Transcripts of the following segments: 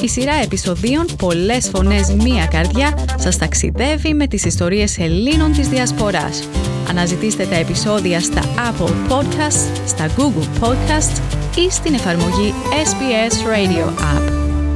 Η σειρά επεισοδίων «Πολλές φωνές, μία καρδιά» σας ταξιδεύει με τις ιστορίες Ελλήνων της Διασποράς. Αναζητήστε τα επεισόδια στα Apple Podcasts, στα Google Podcasts ή στην εφαρμογή SBS Radio App.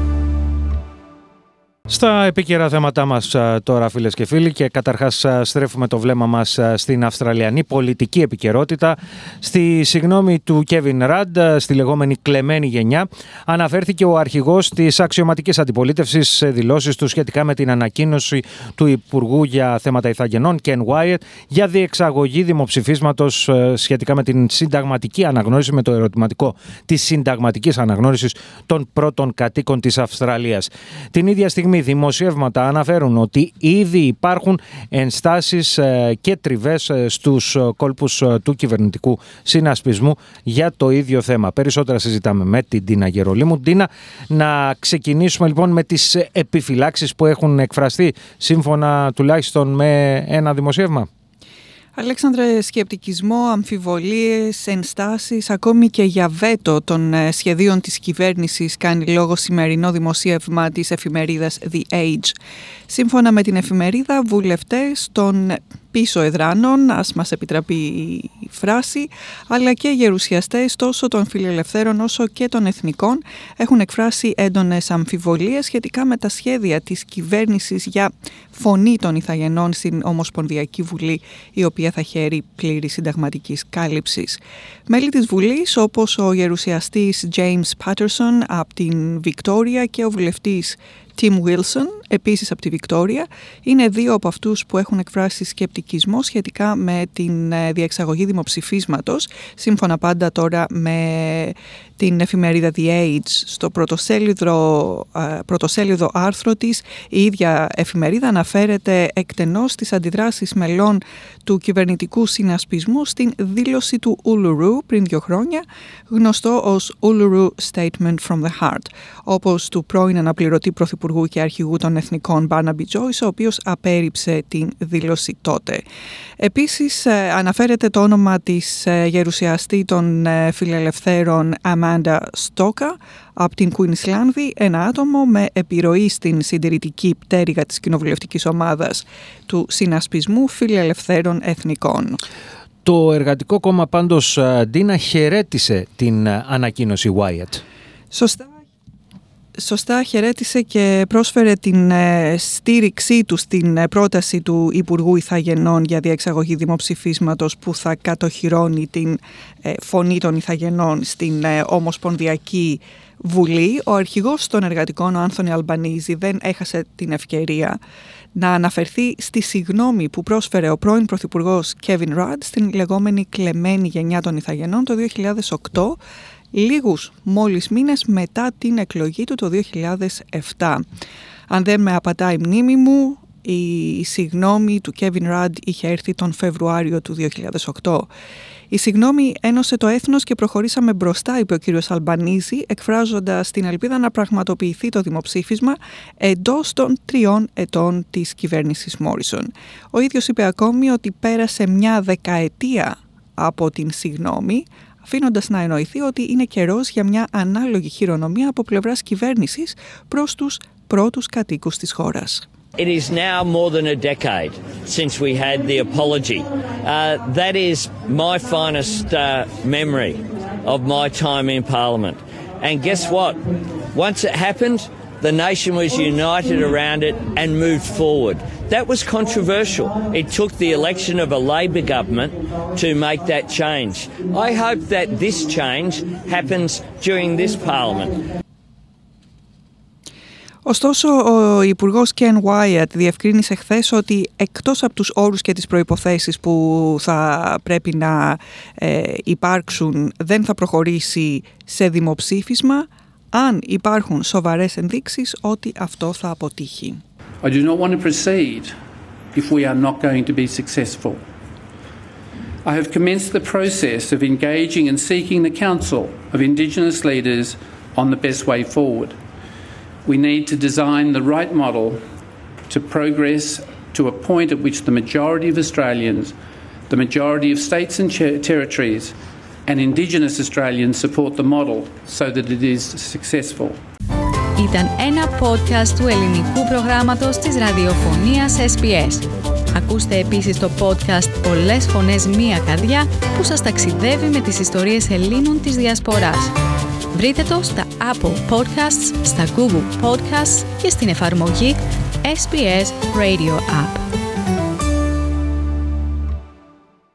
Στα επίκαιρα θέματά μας τώρα, φίλες και φίλοι, και καταρχάς στρέφουμε το βλέμμα μας στην αυστραλιανή πολιτική επικαιρότητα. Στη συγγνώμη του Kevin Rudd, στη λεγόμενη κλεμμένη γενιά, αναφέρθηκε ο αρχηγός της αξιωματικής αντιπολίτευσης σε δηλώσεις του σχετικά με την ανακοίνωση του Υπουργού για θέματα ηθαγενών, Ken Wyatt, για διεξαγωγή δημοψηφίσματος σχετικά με την συνταγματική αναγνώριση, με το ερωτηματικό της συνταγματικής αναγνώρισης των πρώτων κατοίκων της Αυστραλίας. Την ίδια στιγμή δημοσιεύματα αναφέρουν ότι ήδη υπάρχουν ενστάσεις και τριβές στους κόλπους του κυβερνητικού συνασπισμού για το ίδιο θέμα. Περισσότερα συζητάμε με την Ντίνα Γερολίμου. Ντίνα, να ξεκινήσουμε λοιπόν με τις επιφυλάξεις που έχουν εκφραστεί σύμφωνα τουλάχιστον με ένα δημοσίευμα. Αλέξανδρε, σκεπτικισμό, αμφιβολίες, ενστάσεις, ακόμη και για βέτο των σχεδίων της κυβέρνησης κάνει λόγο σημερινό δημοσίευμα της εφημερίδας The Age. Σύμφωνα με την εφημερίδα, βουλευτές των πίσω εδράνων, ας μας επιτραπεί η φράση, αλλά και γερουσιαστές τόσο των φιλελευθέρων όσο και των εθνικών έχουν εκφράσει έντονες αμφιβολίες σχετικά με τα σχέδια της κυβέρνησης για φωνή των ηθαγενών στην Ομοσπονδιακή Βουλή, η οποία θα χαίρει πλήρη συνταγματικής κάλυψης. Μέλη της Βουλής, όπως ο γερουσιαστής James Patterson από την Βικτόρια και ο βουλευτής Tim Wilson, επίσης από τη Βικτόρια, είναι δύο από αυτούς που έχουν εκφράσει σκεπτικισμό σχετικά με την διεξαγωγή δημοψηφίσματος, σύμφωνα πάντα τώρα με την εφημερίδα The Age. Στο πρωτοσέλιδο άρθρο της, η ίδια εφημερίδα αναφέρεται εκτενώς στις αντιδράσεις μελών του κυβερνητικού συνασπισμού στην δήλωση του Uluru πριν 2 χρόνια, γνωστό ως Uluru Statement from the Heart, όπως του πρώην αναπληρωτή πρωθυπουργού και αρχηγού των εθνικών Barnaby Joyce, ο οποίος απέρριψε την δήλωση τότε. Επίσης αναφέρεται το όνομα της γερουσιαστή των φιλελευθέρων Amanda Stoker από την Κουινσλάνδη, ένα άτομο με επιρροή στην συντηρητική πτέρυγα της κοινοβουλευτικής ομάδας του συνασπισμού φιλελευθέρων εθνικών. Το Εργατικό Κόμμα πάντως, Ντίνα, χαιρέτησε την ανακοίνωση Wyatt. Σωστά, χαιρέτησε και πρόσφερε την στήριξή του στην πρόταση του Υπουργού Ηθαγενών για διεξαγωγή δημοψηφίσματος που θα κατοχυρώνει την φωνή των Ηθαγενών στην Ομοσπονδιακή Βουλή. Ο αρχηγός των εργατικών, ο Άνθονι Αλμπανίζη, δεν έχασε την ευκαιρία να αναφερθεί στη συγγνώμη που πρόσφερε ο πρώην πρωθυπουργός Kevin Rudd στην λεγόμενη κλεμμένη γενιά των Ηθαγενών το 2008, λίγους μόλις μήνες μετά την εκλογή του το 2007. Αν δεν με απατάει η μνήμη μου, η συγγνώμη του Kevin Rudd είχε έρθει τον Φεβρουάριο του 2008. Η συγγνώμη ένωσε το έθνος και προχωρήσαμε μπροστά, είπε ο κύριος Αλμπανίζη, εκφράζοντας την ελπίδα να πραγματοποιηθεί το δημοψήφισμα εντός των 3 ετών της κυβέρνησης Μόρισον. Ο ίδιος είπε ακόμη ότι πέρασε μια δεκαετία από την συγγνώμη, αφήνοντας να εννοηθεί ότι είναι καιρός για μια ανάλογη χειρονομία από πλευράς κυβέρνησης προς τους πρώτους κατοίκους της χώρας. It is now more than a decade since we had the apology. That is my finest memory of my time in Parliament. And guess what? Once it happened, the nation was united around it and moved forward. That was controversial. It took the election of a Labor government to make that change. I hope that this change happens during this Parliament. Ωστόσο, ο Υπουργός Ken Wyatt διευκρίνησε χθες ότι εκτός από τους όρους και τις προϋποθέσεις που θα πρέπει να υπάρξουν, δεν θα προχωρήσει σε δημοψήφισμα αν υπάρχουν σοβαρές ενδείξεις ότι αυτό θα αποτύχει. I do not want to proceed if we are not going to be successful. I have commenced the process of engaging and seeking the counsel of Indigenous leaders on the best way forward. We need to design the right model to progress to a point at which the majority of Australians, the majority of states and territories and Indigenous Australians support the model so that it is successful. ήταν ένα podcast του ελληνικού προγράμματος της ραδιοφωνίας SBS. Ακούστε επίσης το podcast «Πολλές φωνές, μία καρδιά» που σας ταξιδεύει με τις ιστορίες Ελλήνων της Διασποράς. Βρείτε το στα Apple Podcasts, στα Google Podcasts και στην εφαρμογή SBS Radio App.